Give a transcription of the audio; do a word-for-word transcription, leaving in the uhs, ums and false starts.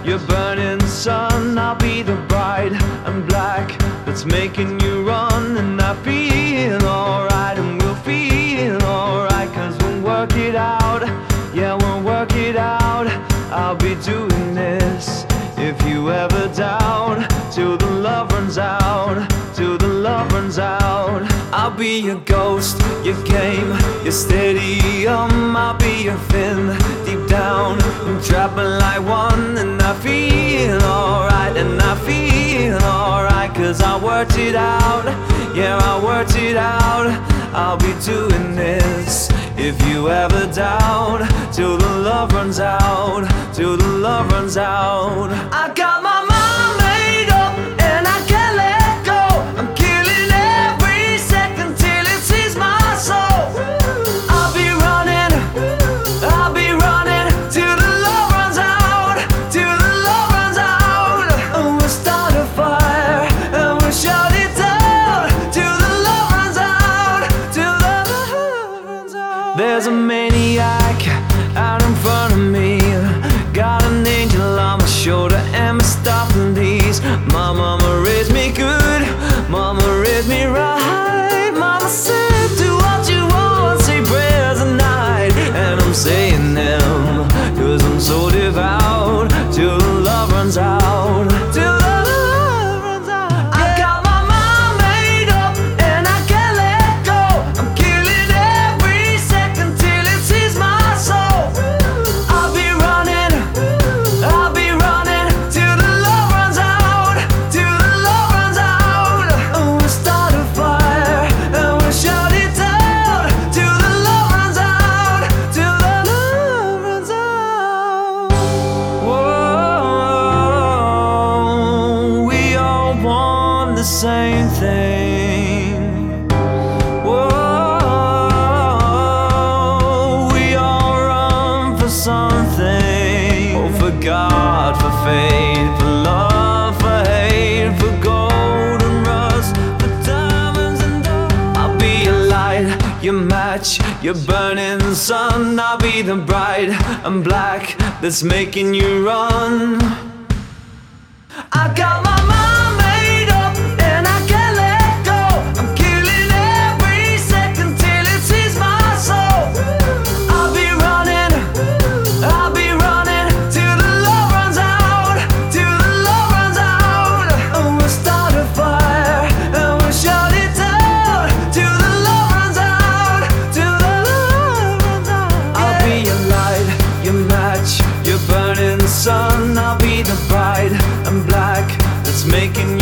your burning sun. I'll be the bride and black that's making you run. And I feel alright, and we'll feel alright, cause we'll work it out. Yeah, we'll work it out. I'll be doing this if you ever doubt, till the love runs out, till the love runs out. I'll be your ghost, your game, your steady um. I'll be your fin, deep down, I'm trapping like one. And I feel alright, and I feel alright, cause I worked it out. Yeah, I worked it out. I'll be doing this if you ever doubt, till the love runs out, till the love runs out. I got my mind made up and I can't let go. I'm killing every second till it sees my soul. I'll be running, I'll be running till the love runs out, till the love runs out. And we'll start a fire and we'll shout it down till the love runs out, till the love runs out. There's a maniac out in front of me, got an angel on my shoulder and we're stopping these. My mama raised me good, mama raised me right. Mama said do what you want, say prayers at night. And I'm saying them cause I'm so devout, till the love runs out, till the love runs out. I got my mind made up and I can't let go. I'm killing every second till it sees my soul. I'll be running, I'll be running till the love runs out, till the love runs out. And we'll start a fire and we'll shout it down till the love runs out, till the love runs out. Whoa, we all want the same thing. Whoa, we all run for something. Oh, for God, for faith, for love, for hate, for gold and rust, for diamonds and dust. I'll be your light, your match, your burning sun. I'll be the bride and black that's making you run. I got my mind made up and I can't let go. I'm killing every second till it sees my soul. I'll be running, I'll be running till the love runs out, till the love runs out. And we'll start a fire and we'll shout it down till the love runs out, till the love runs out. I'll be your light, your match, your burning sun. I'll be the bride and black that's making